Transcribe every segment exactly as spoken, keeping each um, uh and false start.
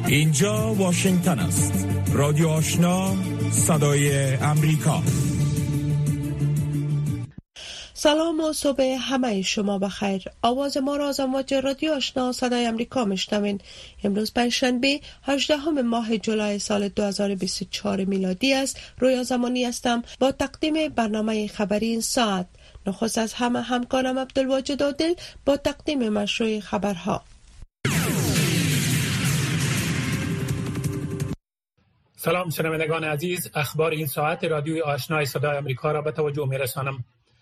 اینجا واشنگتن است. رادیو آشنا، صدای امریکا. سلام و صبح همه شما بخیر. آواز ما را از امواج رادیو آشنا صدای امریکا میشنوین. امروز پنجشنبه هجدهم ماه جولای سال دو هزار و بیست و چهار میلادی است. رویا زمانی هستم با تقدیم برنامه خبری این ساعت. نخست از همه همکارم عبدالواجد عادل با تقدیم مشروع خبرها. سلام شنوندگان عزیز، اخبار این ساعت رادیوی آشنای صدای امریکا را به توجه می‌رسانم.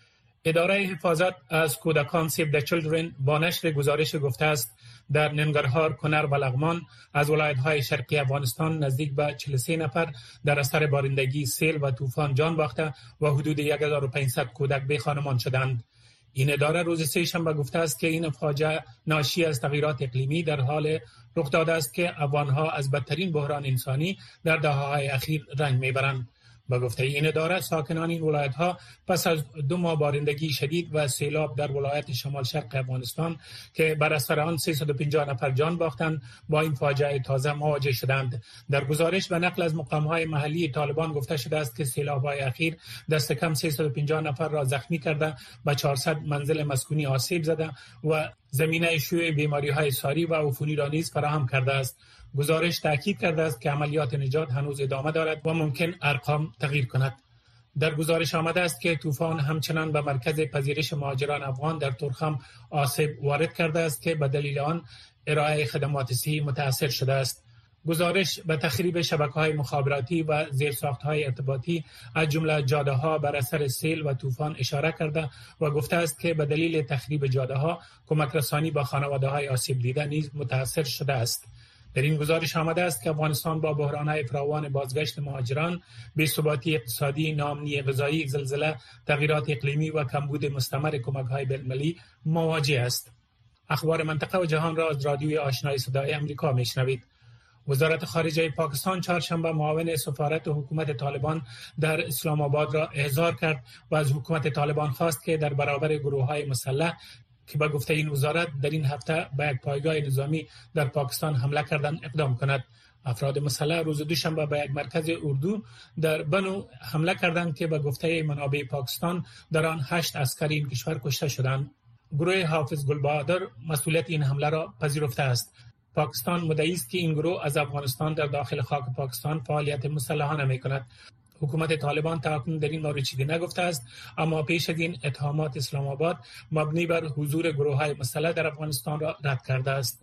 اداره حفاظت از کودکان سیو د چیلدرن با نشر گزارش گفته است در ننگرهار، کنر و لغمان از ولایت‌های شرقی افغانستان نزدیک به چهل و سه نفر در اثر بارندگی، سیل و طوفان جان باخته و حدود یک هزار و پانصد کودک بی خانمان شدند. این اداره روز سه شنبه گفته است که این فاجعه ناشی از تغییرات اقلیمی در حال رخ داده است که افغان‌ها از بدترین بحران انسانی در دهه‌های اخیر رنج می‌برند. با گفته این اداره، ساکنان این ولایت‌ها پس از دو ماه بارندگی شدید و سیلاب در ولایت شمال شرق افغانستان که بر اثر آن سیصد و پنجاه نفر جان باختند، با این فاجعه تازه مواجه شدند. در گزارش و نقل از مقام‌های محلی طالبان گفته شده است که سیلاب‌های اخیر دست کم سیصد و پنجاه نفر را زخمی کرده و چهارصد منزل مسکونی آسیب زده و زمینه شیوع بیماری‌های ساری و عفونی را نیز فراهم کرده است. گزارش تاکید کرده است که عملیات نجات هنوز ادامه دارد و ممکن ارقام تغییر کند. در گزارش آمده است که طوفان همچنان به مرکز پذیرش مهاجران افغان در تورخم آسیب وارد کرده است که به دلیل آن ارائه خدمات صحی متاثر شده است. گزارش به تخریب شبکه‌های مخابراتی و زیرساخت‌های ارتباطی از جمله جاده‌ها بر اثر سیل و طوفان اشاره کرده و گفته است که به دلیل تخریب جاده‌ها کمک رسانی به خانواده‌های آسیب دیده نیز متاثر شده است. در این گزارش آمده است که افغانستان با بحران‌های فراوان بازگشت مهاجران، بی‌ثباتی اقتصادی، ناامنی غذایی، زلزله، تغییرات اقلیمی و کمبود مستمر کمک‌های بین‌المللی مواجه است. اخبار منطقه و جهان را از رادیوی آشنای صدای امریکا میشنوید. وزارت خارجه پاکستان چهارشنبه معاون سفارت حکومت طالبان در اسلام آباد را احضار کرد و از حکومت طالبان خواست که در برابر گروه‌های مسلح که به گفته این وزارت در این هفته به یک پایگاه نظامی در پاکستان حمله کردن اقدام کند. افراد مسلح روز دوشنبه به یک مرکز اردو در بنو حمله کردند که به گفته منابع پاکستان در آن هشت عسکر این کشور کشته شدند. گروه حافظ گلبهادر مسئولیت این حمله را پذیرفته است. پاکستان مدعی است که این گروه از افغانستان در داخل خاک پاکستان فعالیت مسلحانه می‌کند. حکومت طالبان تاکنون در این مورد چیزی نگفته است، اما پیش از این اتهامات اسلام آباد مبنی بر حضور گروه‌های مسلح در افغانستان را رد کرده است.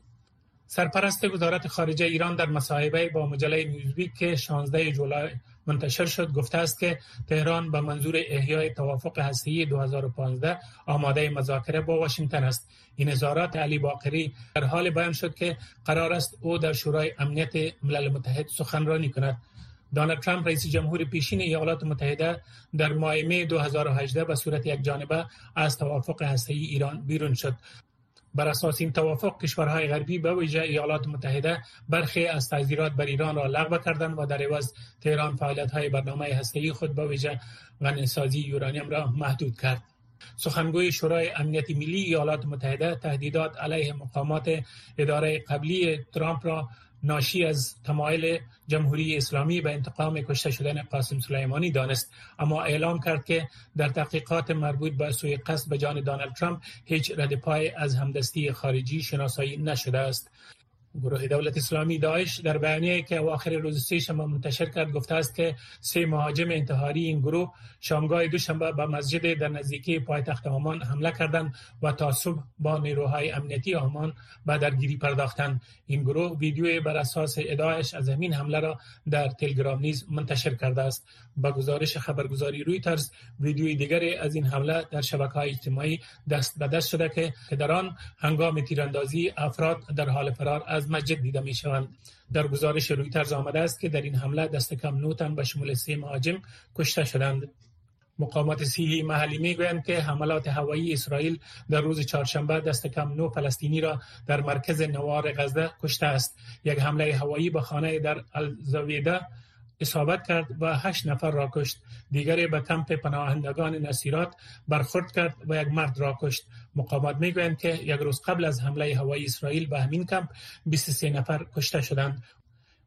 سرپرست وزارت خارجه ایران در مصاحبه با مجله نیوزویک که شانزدهم جولای منتشر شد گفته است که تهران به منظور احیای توافق هسته‌ای دو هزار و پانزده آماده مذاکره با واشنگتن است. این اظهارات علی باقری در حال بیان شد که قرار است او در شورای امنیت ملل متحد سخنرانی کند. دونالد ترامپ رئیس جمهور پیشین ایالات متحده در ماه می دو هزار و هجده به صورت یک جانبه از توافق هسته‌ای ایران بیرون شد. بر اساس این توافق کشورهای غربی به ویژه ایالات متحده برخی از تعزیرات بر ایران را لغو کردند و در عوض تهران فعالیت‌های برنامه هسته‌ای خود به ویژه غنی‌سازی یورانیم را محدود کرد. سخنگوی شورای امنیت ملی ایالات متحده تهدیدات علیه مقامات اداره قبلی ترامپ را ناشی از تمایل جمهوری اسلامی به انتقام کشته شدن قاسم سلیمانی دانست، اما اعلام کرد که در تحقیقات مربوط به سوء قصد به جان دونالد ترامپ هیچ رد پای از همدستی خارجی شناسایی نشده است. گروه دولت اسلامی داعش در بیانیه‌ای که اواخر روز سه‌شنبه منتشر کرد گفته است که سه مهاجم انتحاری این گروه شامگاه دوشنبه به مسجد در نزدیکی پایتخت عمان حمله کردند و تا صبح با نیروهای امنیتی عمان به درگیری پرداختند. این گروه ویدیوی بر اساس ادعایش از همین حمله را در تلگرام نیز منتشر کرده است. با گزارش خبرگزاری رویترز، ویدیوی دیگری از این حمله در شبکه‌های اجتماعی دست به دست شده که در آن هنگام تیراندازی افراد در حال فرار از مسجد دیده می شوند. در گزارش رویترز آمده است که در این حمله دست کم نه تن به شمول سه مهاجم کشته شدند. مقامات صحی محلی میگویند که حملات هوایی اسرائیل در روز چهارشنبه دست کم نه فلسطینی را در مرکز نوار غزه کشته است. یک حمله هوایی به خانه در الزویده اصابت کرد و هشت نفر را کشت. دیگری به کمپ پناهندگان نصیرات برخورد کرد و یک مرد را کشت. مقامات میگویند که یک روز قبل از حمله هوایی اسرائیل به همین کمپ بیست و سه نفر کشته شدند.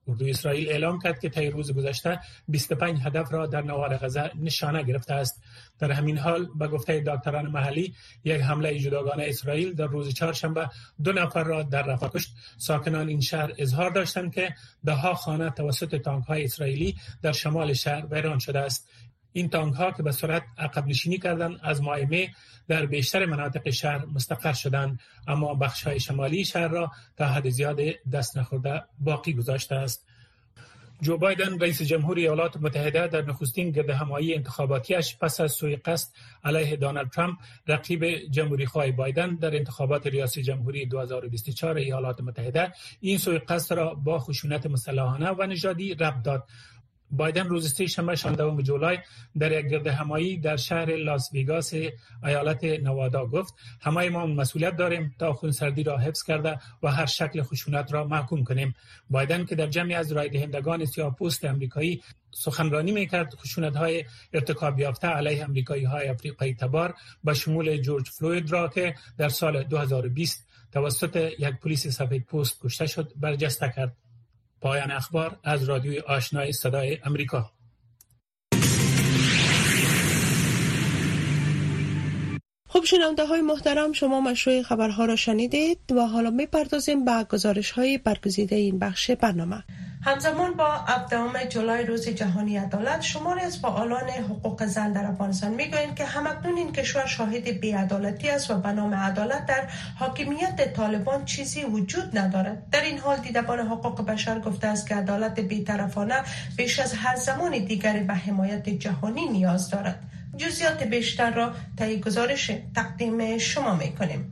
اردوی اسرائیل اعلام کرد که طی روز گذشته بیست و پنج هدف را در نوار غزه نشانه گرفته است. در همین حال به گفته دکتران محلی، یک حمله جداگانه اسرائیل در روز چهارشنبه دو نفر را در رفح کشت. ساکنان این شهر اظهار داشتند که ده ها خانه توسط تانک‌های اسرائیلی در شمال شهر ویران شده است. این تانک‌ها که به سرعت عقب نشینی کردند از ماه می در بیشتر مناطق شهر مستقر شدند، اما بخش‌های شمالی شهر را تا حد زیاد دست نخورده باقی گذاشته است. جو بایدن رئیس جمهور ایالات متحده در نخستین گردهمایی انتخاباتیش پس از سوءقصد علیه دونالد ترامپ، رقیب جمهوری‌خواه بایدن در انتخابات ریاست جمهوری دو هزار و بیست و چهار ایالات متحده، این سوءقصد را با خشونت مسلحانه و نژادی ربط داد. بایدن روز سه‌شنبه شانزدهم جولای در یک گردهمایی در شهر لاس ویگاس ایالت نوادا گفت: همه ما مسئولیت داریم تا خونسردی را حفظ کرده و هر شکل خشونت را محکوم کنیم. بایدن که در جمعی از رای دهندگان سیاه‌پوست آمریکایی سخنرانی میکرد، خشونت‌های ارتکاب یافته علیه آمریکایی‌های آفریقایی تبار به شمول جورج فلوید را که در سال دو هزار و بیست توسط یک پلیس سفیدپوست کشته شد برجسته کرد. پایان اخبار از رادیوی آشنای صدای امریکا. خب شنونده های محترم، شما مشروع خبرها را شنیدید و حالا میپردازیم به گزارش های برگزیده این بخش برنامه. همزمان با هفدهم جولای روز جهانی عدالت، شماری از فعالان حقوق زن در افغانستان میگویند که همکنون این کشور شاهد بی‌عدالتی است و به نام عدالت در حاکمیت طالبان چیزی وجود ندارد. در این حال دیدبان حقوق بشر گفته است که عدالت بی‌طرفانه بیش از هر زمان دیگری به حمایت جهانی نیاز دارد. جزئیات بیشتر را طی گزارش تقدیم شما میکنیم.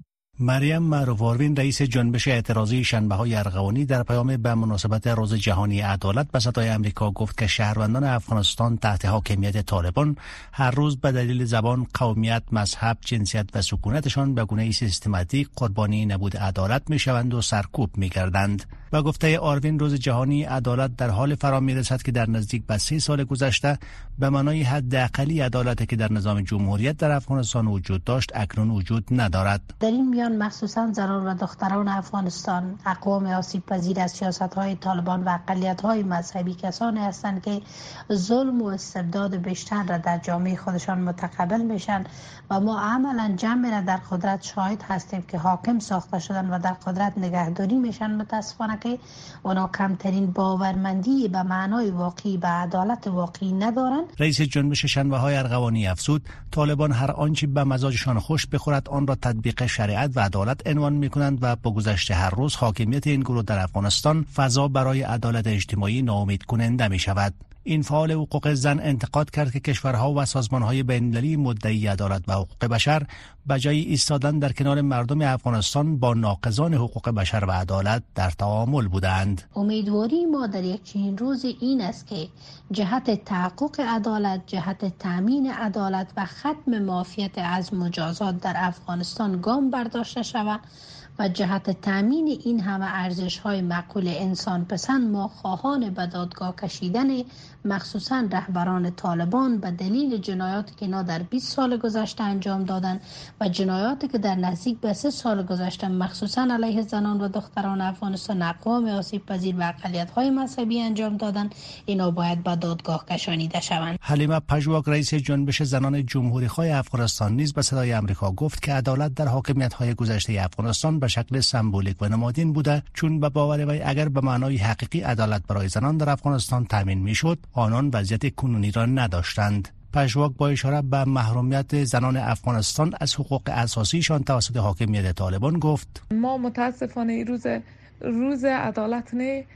مریم معروف آروین، رئیس جنبش اعتراضی شنبه‌های ارغوانی، در پیام به مناسبت روز جهانی عدالت به صدای امریکا گفت که شهروندان افغانستان تحت حاکمیت طالبان هر روز به دلیل زبان، قومیت، مذهب، جنسیت و سکونتشان به گونه‌ای سیستماتیک قربانی نبود عدالت می‌شوند و سرکوب می‌گردند. با گفته آروین، روز جهانی عدالت در حال فرا می‌رسد که در نزدیک به سه سال گذشته به معنای حداقلی عدالتی که در نظام جمهوریت در افغانستان وجود داشت اکنون وجود ندارد. در این میان مخصوصا زنان و دختران افغانستان اقوام آسیب پذیر از سیاست‌های طالبان و اقلیت‌های مذهبی کسانی هستند که ظلم و استبداد بیشتر را در جامعه خودشان متقبل میشن و ما عملاً جمعی را در قدرت شاهد هستیم که حاکم ساخته شدن و در قدرت نگهداری میشن. متاسفانه که اونا کمترین باورمندی به معنای واقعی به عدالت واقعی ندارن. رئیس جنبش شنبه‌های ارغوانی افزود: طالبان هر آنچه به مزاجشان خوش بخورد آن را تطبیق شریعت و عدالت عنوان می‌کنند و با گذشت هر روز حاکمیت این گروه در افغانستان فضا برای عدالت اجتماعی ناامید کننده می‌شود. این فعال حقوق زن انتقاد کرد که کشورها و سازمان‌های بین‌المللی مدعی عدالت و حقوق بشر بجای ایستادن در کنار مردم افغانستان با ناقضان حقوق بشر و عدالت در تعامل بودند. امیدواری ما در یک چنین روز این است که جهت تحقق عدالت، جهت تامین عدالت و ختم مافیت از مجازات در افغانستان گام برداشته شود و جهت تامین این همه ارزش‌های معقول انسان پسند ما خواهان به دادگاه کشیدن مخصوصاً رهبران طالبان به دلیل جنایاتی که اینا در بیست سال گذشته انجام دادن و جنایاتی که در نزدیک به سه سال گذشته مخصوصاً علیه زنان و دختران افغانستان اقوام آسیب پذیر و اقلیت‌های مذهبی انجام دادن، اینا باید به دادگاه کشانیده شوند. حلیمه پژواک، رئیس جنبش زنان جمهوری‌خواه افغانستان، نیز به صدای آمریکا گفت که عدالت در حاکمیت‌های گذشته افغانستان به شکل سمبولیک و نمادین بوده، چون به باور وی اگر به معنای حقیقی عدالت برای زنان در افغانستان تامین می‌شد، آنان وضعیت کنونی را نداشتند. پژواک با اشاره به محرومیت زنان افغانستان از حقوق اساسیشان توسط حاکمیت طالبان گفت: ما متاسفانه این روز روز عدالت نه،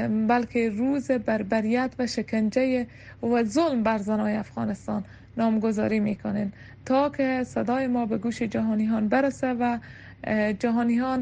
بلکه روز بربریت و شکنجه و ظلم بر زنان افغانستان نامگذاری میکنین تا که صدای ما به گوش جهانیان برسه و جهانیان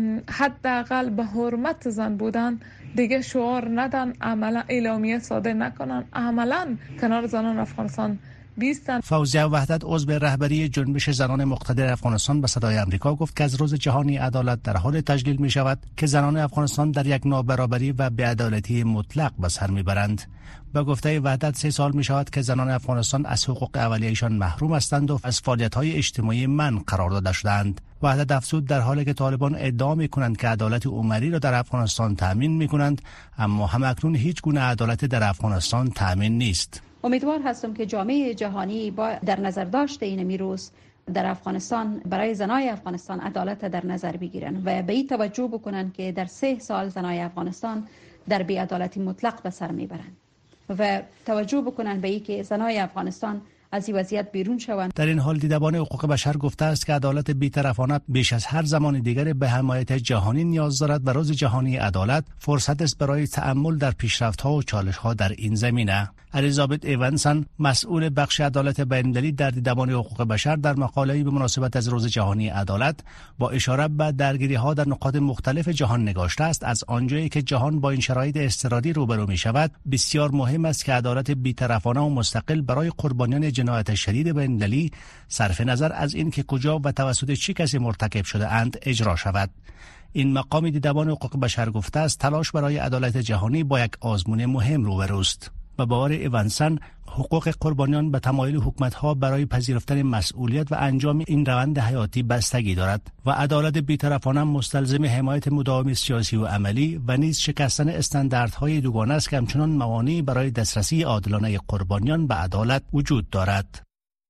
حداقل به حرمت زن بودن دیگه شعار ندن، عملا اعلامیه صادر نکنن، عملا کنار زنان افغانستان بیست تن. فوزیه وحدت عضو رهبری جنبش زنان مقتدر افغانستان به صدای آمریکا گفت که از روز جهانی عدالت در حال تجلیل می شود که زنان افغانستان در یک نابرابری و بی‌عدالتی مطلق به سر میبرند. با گفته وحدت سه سال می شود که زنان افغانستان از حقوق اولیه‌شان محروم هستند و از فعالیت‌های اجتماعی منع قرار داده شدند. وحدت افزود در حالی که طالبان ادعا می کنند که عدالت عمری را در افغانستان تأمین می کنند، اما همکنون هیچ گونه عدالت در افغانستان تأمین نیست. امیدوار هستم که جامعه جهانی با در نظر داشته این میروز در افغانستان برای زنای افغانستان عدالت در نظر بگیرن و به این توجه بکنن که در سه سال زنای افغانستان در بی‌عدالتی مطلق به سر میبرند و توجه بکنن به این که زنای افغانستان از این وضعیت بیرون شوند. در این حال دیدبان حقوق بشر گفته است که عدالت بی‌طرفانه بیش از هر زمان دیگر به حمایت جهانی نیاز دارد و روز جهانی عدالت فرصت است برای تأمل در پیشرفت‌ها و چالش‌ها در این زمینه. الیزابت ایونسن مسئول بخش عدالت بین‌المللی در دیدبان حقوق بشر در مقاله‌ای به مناسبت از روز جهانی عدالت با اشاره به درگیری‌ها در نقاط مختلف جهان نگاشته است از آنجایی که جهان با این شرایط اضطراری روبرو می‌شود بسیار مهم است که عدالت بی‌طرفانه و مستقل برای قربانیان جنایت شدید بین‌المللی صرف نظر از اینکه کجا و توسط چه کسی مرتکب شده اند اجرا شود. این مقام دیدبان حقوق بشر گفته است تلاش برای عدالت جهانی با یک آزمون مهم روبروست. به باور ایوانسن حقوق قربانیان به تمایل حکومت‌ها برای پذیرفتن مسئولیت و انجام این روند حیاتی بستگی دارد و عدالت بی‌طرفانه مستلزم حمایت مداوم سیاسی و عملی و نیز شکستن استانداردهای دوگانه است که همچنان موانعی برای دسترسی عادلانه قربانیان به عدالت وجود دارد.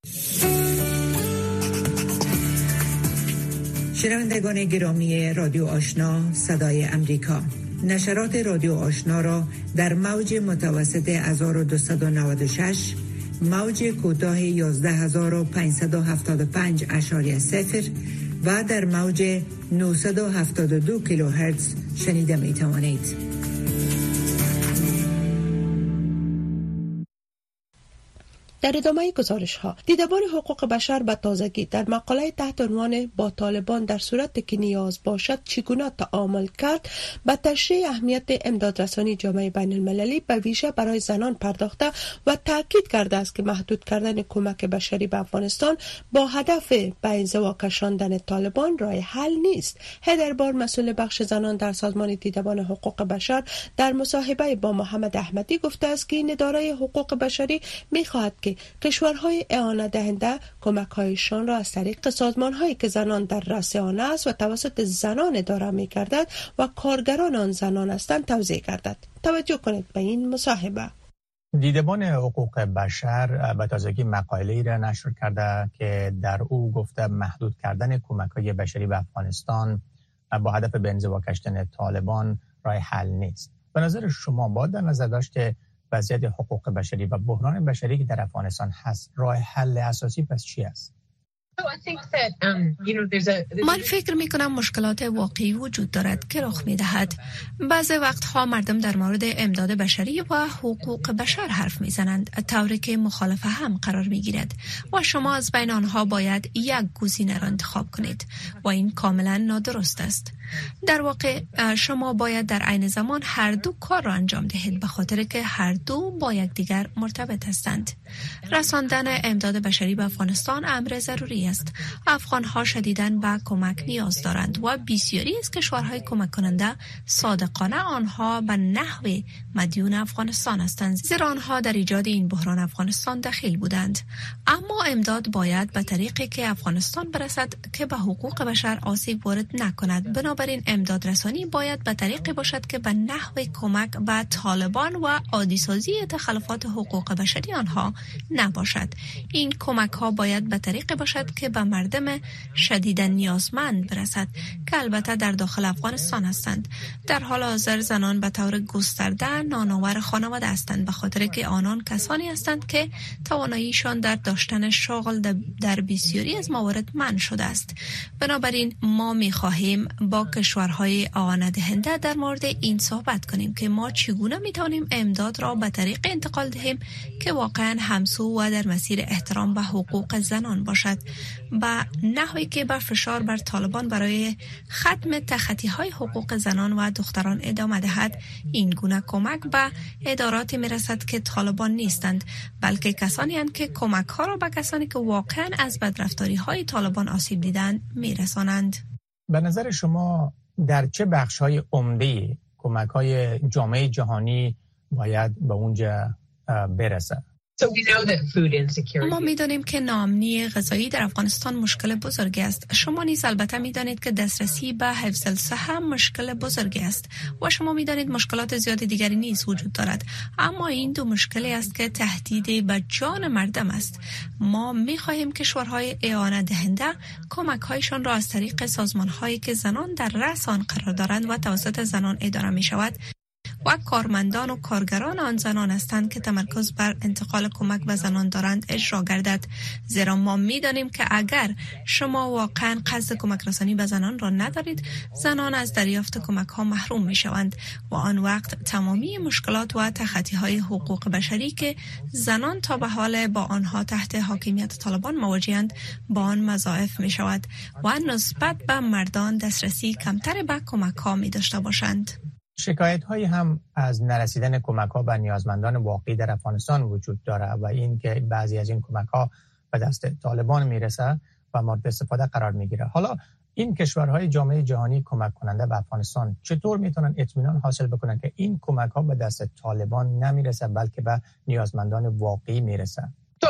شنوندگان گرامی رادیو آشنا صدای امریکا، نشرات رادیو آشنا را در موج متوسط هزار و دویست و نود و شش، موج کوتاه یازده هزار و پانصد و هفتاد و پنج اشاری صفر و در موج نهصد و هفتاد و دو کیلوهرتز شنیده می توانید. در ادامه گزارش ها، دیدبان حقوق بشر به تازگی در مقاله تحت عنوان با طالبان در صورت که نیاز باشد چگونه تعامل کرد به تشریح اهمیت امدادرسانی جامعه بین المللی به ویژه برای زنان پرداخته و تاکید کرده است که محدود کردن کمک بشری به افغانستان با هدف به انزوا کشاندن طالبان راه حل نیست. هدربار مسئول بخش زنان در سازمان دیدبان حقوق بشر در مصاحبه با محمد احمدی گفته است که این اداره حقوق بشری می‌خواهد که کشورهای اعانه دهنده کمک‌هایشان را از طریق سازمان‌هایی که زنان در رأس آن است و توسط زنان اداره می‌گردد و کارگران آن زنان هستند توزیع گردد. توجه کنید به این مصاحبه. دیدبان حقوق بشر به تازگی مقاله‌ای را نشر کرده که در او گفته محدود کردن کمک‌های بشری به افغانستان با هدف به انزوا کشیدن طالبان راه حل نیست. به نظر شما باید در نظر داشت که وضعیت حقوق بشری و بحران بشری که در افغانستان هست راه حل اساسی پس چی است؟ من فکر می کنم مشکلات واقعی وجود دارد که رخ می دهد. بعضی وقتها مردم در مورد امداد بشری و حقوق بشر حرف می زنند طوری که مخالفه هم قرار می گیرد و شما از بین آنها باید یک گزینه را انتخاب کنید و این کاملا نادرست است. در واقع شما باید در عین زمان هر دو کار را انجام دهید به خاطر که هر دو با یکدیگر مرتبط هستند. رساندن امداد بشری به افغانستان امر ضروری است. افغان‌ها شدیداً به کمک نیاز دارند و بسیاری از کشورهای کمک کننده صادقانه آنها به نحو مدیون افغانستان هستند، زیرا آنها در ایجاد این بحران افغانستان دخیل بودند. اما امداد باید به طریقی که افغانستان برسد که به حقوق بشر آسیب وارد نکند. بنابراین امداد رسانی باید به طریقی باشد که به نحو کمک به طالبان و عادی‌سازی تخلفات حقوق بشری آنها نباشد. این کمک ها باید به طریقی باشد که به مردم شدیداً نیازمند برسد که البته در داخل افغانستان هستند. در حال حاضر زنان به طور گسترده نانآور خانواده هستند به خاطر که آنان کسانی هستند که تواناییشان در داشتن شغل در بسیاری از موارد منع شده است. بنابراین ما می‌خواهیم با کشورهای اعانه دهنده در مورد این صحبت کنیم که ما چگونه می‌توانیم امداد را به طریق انتقال دهیم که واقعاً همسو و در مسیر احترام به حقوق زنان باشد. به نحوی که به فشار بر طالبان برای ختم تخطی‌های حقوق زنان و دختران ادامه دهد. این گونه کمک به اداراتی میرسد که طالبان نیستند، بلکه کسانی هستند که کمک ها را به کسانی که واقعا از بدرفتاری های طالبان آسیب دیدند میرسانند. به نظر شما در چه بخش های عمده کمک های جامعه جهانی باید به اونجا برسه؟ ما می‌دانیم که ناامنی غذایی در افغانستان مشکل بزرگی است. شما نیز البته می‌دانید که دسترسی به حفظ الصحه مشکل بزرگی است و شما می‌دانید مشکلات زیاد دیگری نیز وجود دارد. اما این دو مشکلی است که تهدید به جان مردم است. ما می‌خواهیم کشورهای اعانه دهنده کمک‌هایشان را از طریق سازمان‌هایی که زنان در رأس آن قرار دارند و توسط زنان اداره می‌شود و کارمندان و کارگران آن زنان هستند که تمرکز بر انتقال کمک به زنان دارند اجرا گردد. زیرا ما می‌دانیم که اگر شما واقعا قصد کمک رسانی به زنان را ندارید، زنان از دریافت کمک ها محروم می‌شوند و آن وقت تمامی مشکلات و تخطی‌های حقوق بشری که زنان تا به حال با آنها تحت حاکمیت طالبان مواجه‌اند با آن مضاعف می‌شود و نسبت به مردان دسترسی کمتر به کمک ها می‌داشته باشند. شکایت هایی هم از نرسیدن کمک ها به نیازمندان واقعی در افغانستان وجود داره و این که بعضی از این کمک ها به دست طالبان میرسه و مورد استفاده قرار میگیره. حالا این کشورهای جامعه جهانی کمک کننده به افغانستان چطور میتونن اطمینان حاصل بکنن که این کمک ها به دست طالبان نمیرسه بلکه به نیازمندان واقعی میرسه؟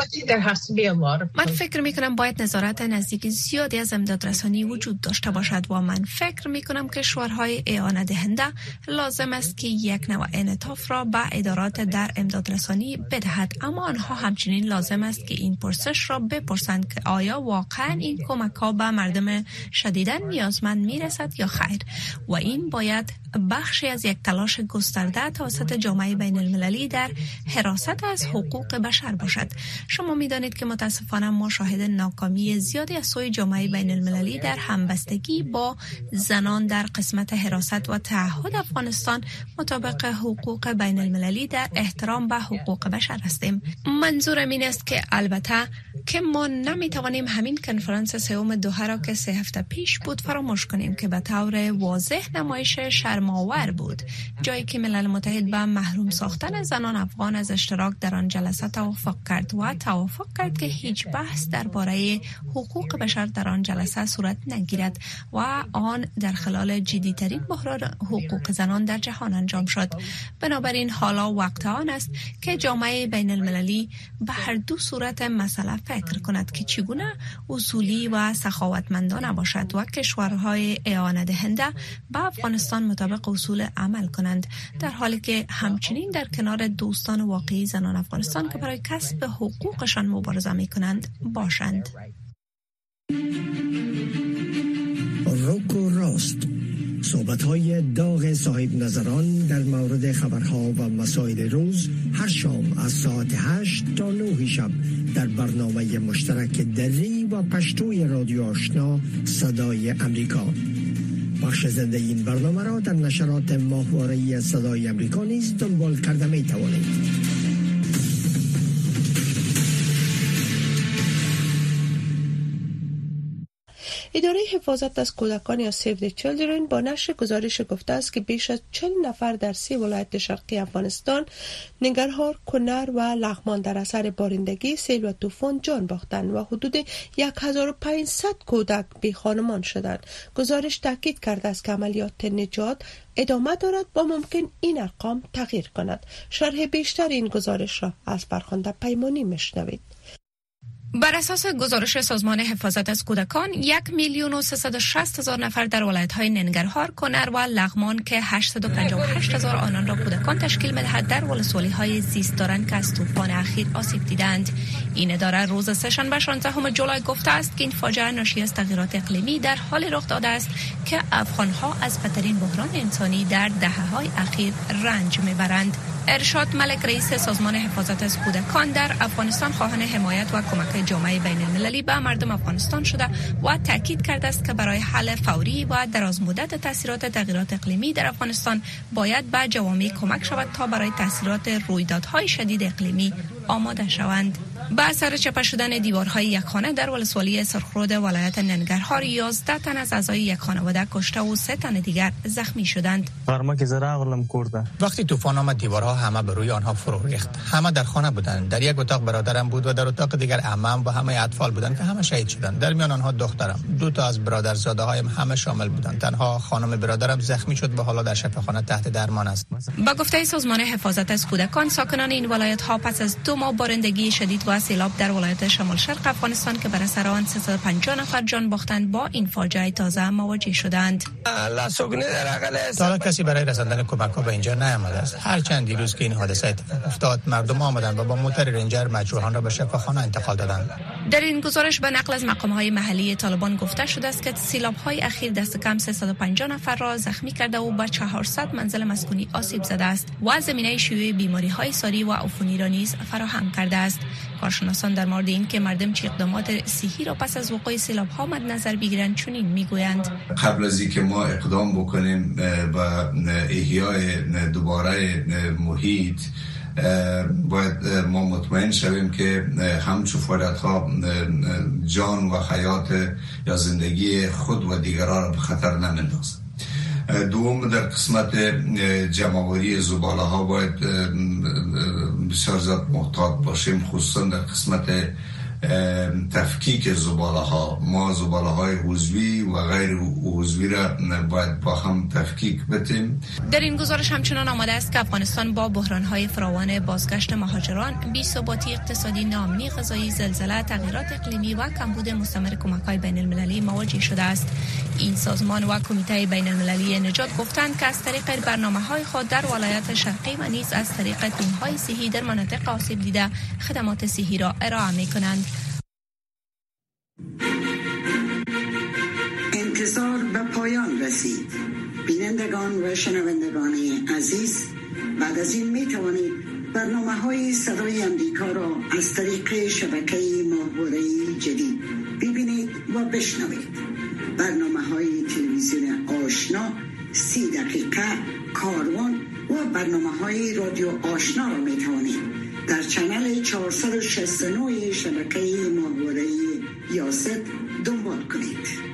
من فکر میکنم باید نظارت نزدیک زیادی از امدادرسانی وجود داشته باشد و من فکر میکنم که کشورهای اعانه دهنده لازم است که یک نوع انعطاف را به ادارات در امدادرسانی بدهد، اما آنها همچنین لازم است که این پرسش را بپرسند که آیا واقعا این کمک ها به مردم شدیداً نیازمند میرسد یا خیر، و این باید بخشی از یک تلاش گسترده توسط جامعه بین المللی در حراست از حقوق بشر باشد. شما می‌دانید که متاسفانه ما شاهد ناکامی زیادی از سوی جامعه بین المللی در همبستگی با زنان در قسمت حراست و تعهد افغانستان مطابق حقوق بین المللی در احترام به حقوق بشر هستیم. منظورم این است که البته که ما نمی‌توانیم همین کنفرانس سوم دوحه را که سه هفته پیش بود فراموش کنیم که به طور واضح نمایش شرم‌آور بود، جایی که ملل متحد به محروم ساختن زنان افغان از اشتراک در آن جلسه توافق کرد و توافق کرد که هیچ بحث درباره حقوق بشر در آن جلسه صورت نگیرد و آن در خلال جدی‌ترین بحران حقوق زنان در جهان انجام شد. بنابراین حالا وقت آن است که جامعه بین المللی به هر دو صورت مسئله فکر کند که چگونه اصولی و سخاوتمندانه باشد و کشورهای اعانه دهنده به افغانستان مطابق اصول عمل کنند، در حالی که همچنین در کنار دوستان واقعی زنان افغانستان که برای کسب حقوقشان مبارزه می کنند باشند. روک و راست، صحبت‌های داغ صاحب نظران در مورد خبرها و مسائل روز هر شام از ساعت هشت تا نه شب در برنامه مشترک دری و پشتوی رادیو آشنا صدای امریکا. بخش زنده این برنامه را در نشرات ماهواره‌ای صدای امریکا نیز دنبال کرده می توانید. اداره حفاظت از کودکان یا سیو دی چیلدرن با نشر گزارش گفته است که بیش از چهل نفر در سی ولایت شرقی افغانستان، ننگرهار، کنر و لغمان در اثر بارندگی، سیل و طوفان جان باختند و حدود هزار و پانصد کودک بی خانمان شدند. گزارش تاکید کرده است که عملیات نجات ادامه دارد و ممکن این ارقام تغییر کند. شرح بیشتر این گزارش را از فرخنده پیمانی میشنوید. بر اساس گزارش سازمان حفاظت از کودکان، یک میلیون و سیصد و شصت هزار نفر در ولایت‌های ننگرهار، کنر و لغمان که هشتصد و پنجاه و هشت هزار آنان را کودکان تشکیل می‌دهد، در ولسوالی‌های زیست دارند که از طوفان اخیر آسیب دیدند. این اداره روز سه‌شنبه شانزدهم ژولای گفته است که این فاجعه ناشی از تغییرات اقلیمی در حال رخ داده است که افغان‌ها از بدترین بحران انسانی در دهه‌های اخیر رنج می‌برند. ارشاد ملک، رئیس سازمان حفاظت از کودکان در افغانستان، خواهان حمایت و کمک جامعه بین المللی به مردم افغانستان شده و تاکید کرده است که برای حل فوری و درازمدت تاثیرات تغییرات اقلیمی در افغانستان باید به جوامع کمک شود تا برای تاثیرات رویدادهای شدید اقلیمی آماده شوند. با اثر چپه شدن دیوارهای یک خانه در ولسوالی سرخرود ولایت ننگرهار یازده تن از اعضای یک خانواده کشته و سه تن دیگر زخمی شدند. وقتی طوفان آمد دیوارها همه بر روی آنها فرو ریخت. همه در خانه بودند. در یک اتاق برادرم بود و در اتاق دیگر عمم و همه اطفال بودند که همه شهید شدند. در میان آنها دخترم، دو تا از برادرزاده‌هایم همه شامل بودند. تنها خانم برادرم زخمی شد و حالا در شفاخانه تحت درمان است. با گفته سازمان حفاظت از کودکان، ساکنان این ولایت ها پس از دو ماه بارندگی شدید و سیلاب در ولایت شمال شرق افغانستان که بر اثر آن سیصد و پنجاه نفر جان باختند با این فاجعه تازه مواجه شدند. تا کسی برای رساندن کمک‌ها به اینجا نیامده است. هر چند دیروز که این حادثه اتفاق افتاد، مردم آمدند و با موتر رنجر مجروحان را به شفاخانه انتقال دادند. در این گزارش به نقل از مقام‌های محلی طالبان گفته شده است که سیلاب‌های اخیر دست کم سیصد و پنجاه نفر را زخمی کرده و به چهارصد منزل مسکونی آسیب زده است و زمینه شیوع بیماری‌های ساری و عفونی را نیز فراهم کرده است. کارشناسان در مورد این که مردم چه اقدامات صحی را پس از وقوع سیلاب‌ها مد نظر بگیرند چنین میگویند: قبل از اینکه ما اقدام بکنیم و احیای دوباره محیط، باید ما مطمئن شویم که همچو فعالیت‌ها جان و حیات یا زندگی خود و دیگران را به خطر نمیندازد. دوم، در قسمت جمع‌آوری زباله ها باید بسیار زیاد محتاط باشیم، خصوصا در قسمت تفکیک زباله ها. ما زباله های عضوی و غیر عضوی را باید با هم تفکیک بتیم. در این گزارش همچنان آمده است که افغانستان با بحران های فراوان بازگشت مهاجران، بی‌ثباتی اقتصادی، ناامنی غذایی، زلزله، تغییرات اقلیمی و کمبود مستمر کمک‌های بین المللی مواجه شده است. این سازمان و کمیته بین المللی نجات گفتند که از طریق برنامه‌های خود در ولایت شرقی و نیز از طریق تیم‌های صحی در مناطق آسیب دیده خدمات صحی را ارائه می‌کنند. انتظار به پایان رسید. بینندگان و شنوندگان عزیز، بعد از این می توانید برنامه‌های صدای امریکا را از طریق شبکه ماهواره‌ای جدید ببینید و بشنوید. برنامه‌های تلویزیون آشنا، سی دقیقه، کاروان و برنامه‌های رادیو آشنا را می توانید در چنل چهارصد و شصت و نه شبکه ماهواره‌ای یاست دنبال کنید.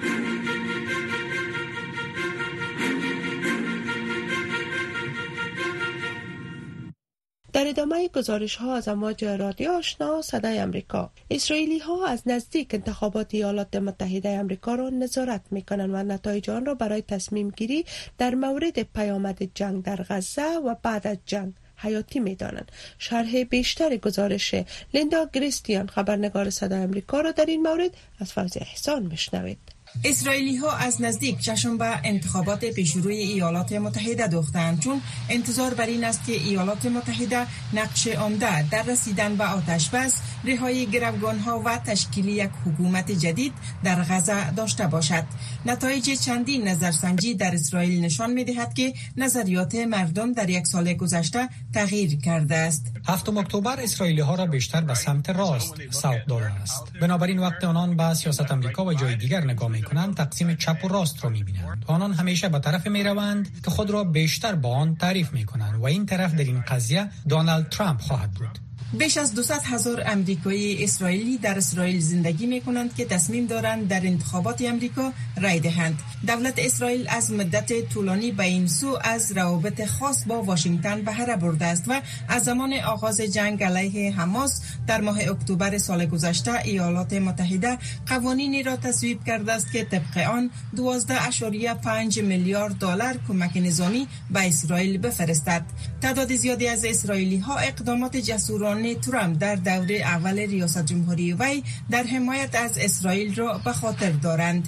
در ادامه گزارش ها از امواج رادیو آشنا صدای امریکا، اسرائیلی ها از نزدیک انتخابات ایالات متحده امریکا را نظارت می کنند و نتایج آن را برای تصمیم گیری در مورد پیامد جنگ در غزه و بعد از جنگ حیاتی می دانند. شرح بیشتر گزارش لیندا گریستیان، خبرنگار صدای امریکا، را در این مورد از فوزی احسان میشنوید. اسرائیلی ها از نزدیک چشم به انتخابات پیشروی ایالات متحده دوختند، چون انتظار بر این است که ایالات متحده نقش عمده در رسیدن به آتش بس، رهایی گروگان ها و تشکیل یک حکومت جدید در غزه داشته باشد. نتایج چندین نظرسنجی در اسرائیل نشان می دهد که نظریات مردم در یک سال گذشته تغییر کرده است. هفتم اکتبر اسرائیلی ها را بیشتر به سمت راست سوق داده است. بنابراین وقت آنان به سیاست آمریکا و جای دیگر نگاه می کنند، تقسیم چپ و راست را می‌بینند. آنان همیشه به طرف می‌روند که خود را بیشتر با آن تعریف می‌کنند و این طرف در این قضیه دونالد ترامپ خواهد بود. بیش از دویست هزار امریکایی اسرائیلی در اسرائیل زندگی می‌کنند که تصمیم دارند در انتخابات امریکا رای دهند. دولت اسرائیل از مدت طولانی به این سو از روابط خاص با واشنگتن بهره برده است و از زمان آغاز جنگ علیه حماس در ماه اکتبر سال گذشته ایالات متحده قوانینی را تصویب کرده است که طبق آن دوازده ممیز پنج میلیارد دلار کمک نظامی به اسرائیل بفرستد. تعداد زیادی از اسرائیلی‌ها اقدامات جسورانه ترامپ در دوره اول ریاست جمهوری وی در حمایت از اسرائیل را به خاطر دارند.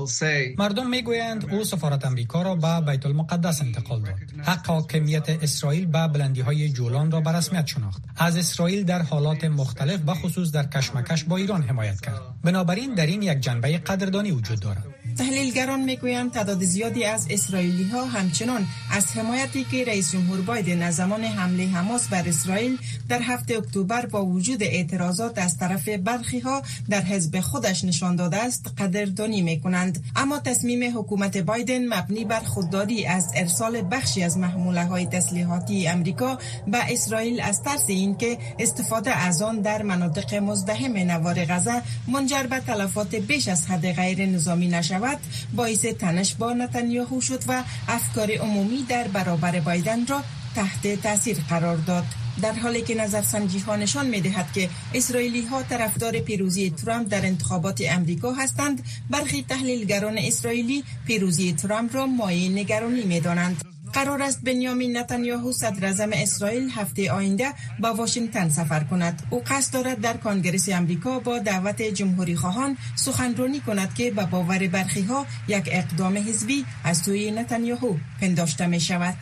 مردم میگویند او سفارت امریکا را به بیت المقدس انتقال داد. حق حاکمیت اسرائیل به بلندی های جولان را به رسمیت شناخت. از اسرائیل در حالات مختلف، به خصوص در کشمکش با ایران حمایت کرد. بنابراین در این یک جنبه قدردانی وجود دارد. تحلیلگران میگویند تعداد زیادی از اسرائیلی ها همچنان از حمایتی که رئیس جمهور بایدن از زمان حمله حماس بر اسرائیل در هفته اکتبر با وجود اعتراضات از طرف برخی ها در حزب خودش نشان داده است قدردانی میکنند. اما تصمیم حکومت بایدن مبنی بر خودداری از ارسال بخشی از محموله های تسلیحاتی امریکا به اسرائیل از ترس اینکه استفاده از آن در مناطق مزدحم نوار غزه منجر به تلفات بیش از حد غیر نظامی نشود باعث تنش با نتانیاهو شد و افکار عمومی در برابر بایدن را تحت تاثیر قرار داد. در حالی که نظرسنجی ها نشان می دهد که اسرائیلی ها طرفدار پیروزی ترامپ در انتخابات امریکا هستند، برخی تحلیلگران اسرائیلی پیروزی ترامپ را مایه نگرانی می دانند. قرار است بنیامین نتانیاهو صدر اعظم اسرائیل هفته آینده به واشنگتن سفر کند. او قصد دارد در کنگره امریکا با دعوت جمهوری خواهان سخنرانی کند که به باور برخی ها یک اقدام حزبی از سوی نتانیاهو پنداشته می شود.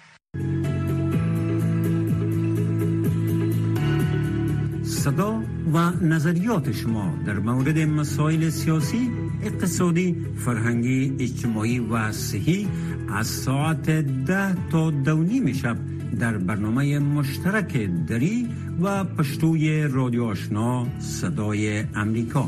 صدا و نظریات شما در مورد مسائل سیاسی، اقتصادی، فرهنگی، اجتماعی و صحی از ساعت ده تا دو نیم شب در برنامه مشترک دری و پشتوی رادیو آشنا صدای امریکا.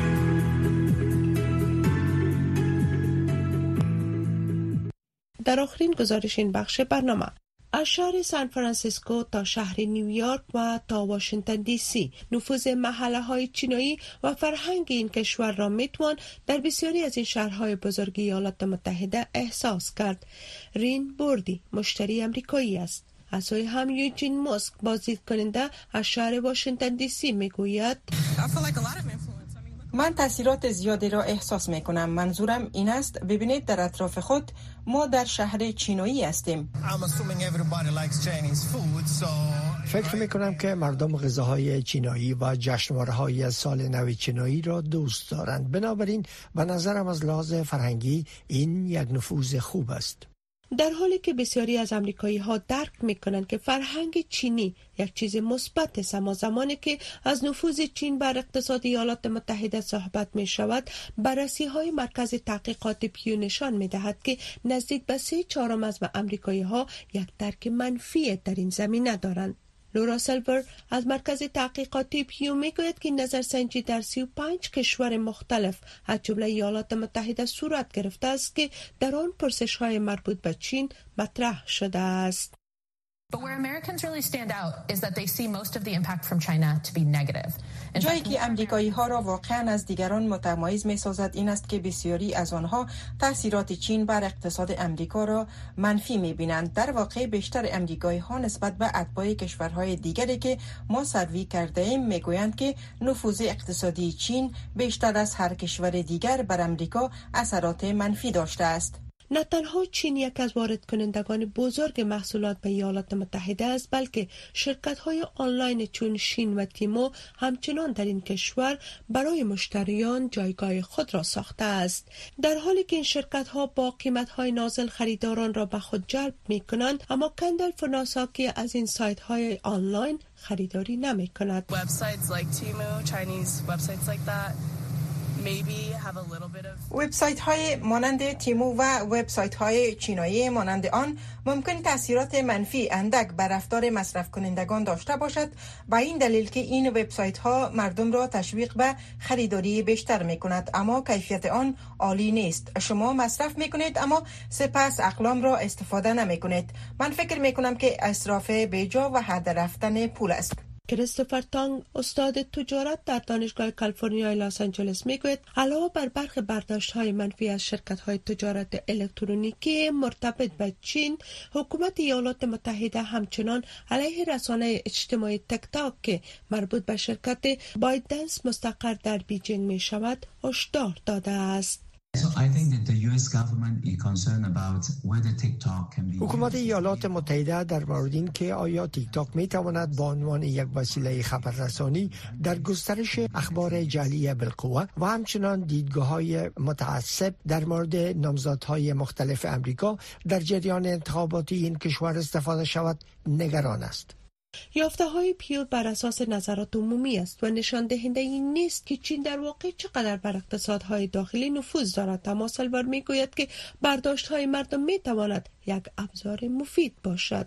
در آخرین گزارش این بخش برنامه، از شهر سان فرانسیسکو تا شهر نیویورک و تا واشنگتن دی سی نفوذ محله های چینایی و فرهنگ این کشور را میتوان در بسیاری از این شهرهای بزرگ ایالات متحده احساس کرد. رین بوردی مشتری امریکایی است. از سوی هم یوجین موسک بازدید کننده از شهر واشنگتن دی سی میگوید من تاثیرات زیادی را احساس می کنم. منظورم این است ببینید در اطراف خود ما در شهر چینایی هستیم. فکر می کنم که مردم غذاهای چینایی و جشنواره‌های سال نو چینایی را دوست دارند. بنابراین به نظرم از لحاظ فرهنگی این یک نفوذ خوب است. در حالی که بسیاری از امریکایی ها درک میکنند که فرهنگ چینی یک چیز مثبت است، اما زمانی که از نفوذ چین بر اقتصاد ایالات متحده صحبت می شود، بررسی های مرکز تحقیقات پیو نشان می دهد که نزدیک به سه چهارم از امریکایی ها یک درک منفی در این زمینه دارند. لورا سیلور از مرکز تحقیقاتی پیو میگوید که نظرسنجی در سی و پنج کشور مختلف از جمله ایالات متحده صورت گرفته است که در آن پرسش‌های مربوط به چین مطرح شده است. جایی که امریکایی ها را واقعا از دیگران متمایز می سازد این است که بسیاری از آنها تاثیرات چین بر اقتصاد امریکا را منفی می بینند. در واقع بیشتر امریکایی ها نسبت به اتباع کشورهای دیگری که ما سروی کرده ایم می گویند که نفوذ اقتصادی چین بیشتر از هر کشور دیگر بر امریکا اثرات منفی داشته است. نه تنها چین یک از وارد کنندگان بزرگ محصولات به ایالات متحده است، بلکه شرکت‌های آنلاین چون شین و تیمو همچنان در این کشور برای مشتریان جایگاه خود را ساخته است. در حالی که این شرکت‌ها با قیمت‌های نازل خریداران را به خود جلب می‌کنند، اما کندل فناساکی از این سایت‌های آنلاین خریداری نمی‌کند. وبسایت های مانند تیمو و وبسایت های چینایی مانند آن ممکن تاثیرات منفی اندک بر رفتار مصرف کنندگان داشته باشد، به این دلیل که این وبسایت ها مردم را تشویق به خریداری بیشتر می کند، اما کیفیت آن عالی نیست. شما مصرف می کنید اما سپس اقلام را استفاده نمی کنید. من فکر می کنم که اسراف بیجا و هدر رفتن پول است. کریستوفر تانگ استاد تجارت در دانشگاه کالیفرنیا لس آنجلس میگوید علاوه بر برخی برداشت‌های منفی از شرکت‌های تجارت الکترونیکی مرتبط به چین، حکومت ایالات متحده همچنان علیه رسانه اجتماعی تیک تاک که مربوط به شرکت بایدنس مستقر در بیجینگ می شود هشدار داده است. حکومت ایالات متحده در مورد این که آیا تیک تاک می تواند به عنوان یک وسیله خبررسانی در گسترش اخبار جعلی بالقوه و همچنان دیدگاه‌های متعصب در مورد نامزدهای مختلف امریکا در جریان انتخاباتی این کشور استفاده شود نگران است. یافته های پیو بر اساس نظرات عمومی است و نشان دهنده این نیست که چین در واقع چقدر بر اقتصادهای داخلی نفوذ دارد، اما سلوار می گوید که برداشت های مردم می تواند یک ابزار مفید باشد.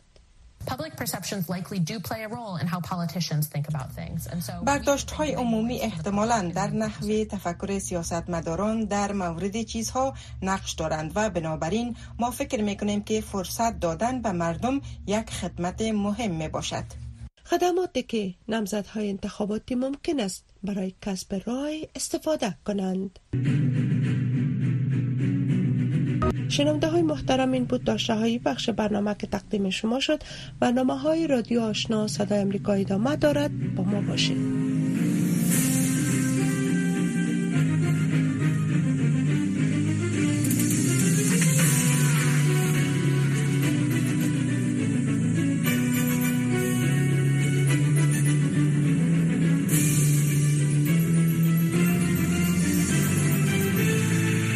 برداشت‌های عمومی احتمالاً در نحوه تفکر سیاستمداران در مورد چیزها نقش دارند و بنابراین ما فکر می‌کنیم که فرصت دادن به مردم یک خدمت مهم میباشد. خدماتی که نامزدهای انتخاباتی ممکن است برای کسب رای استفاده کنند. شنونده های محترم، این بود داشته های بخش برنامه که تقدیم شما شد. برنامه های رادیو آشنا صدای امریکا ادامه دارد، با ما باشید.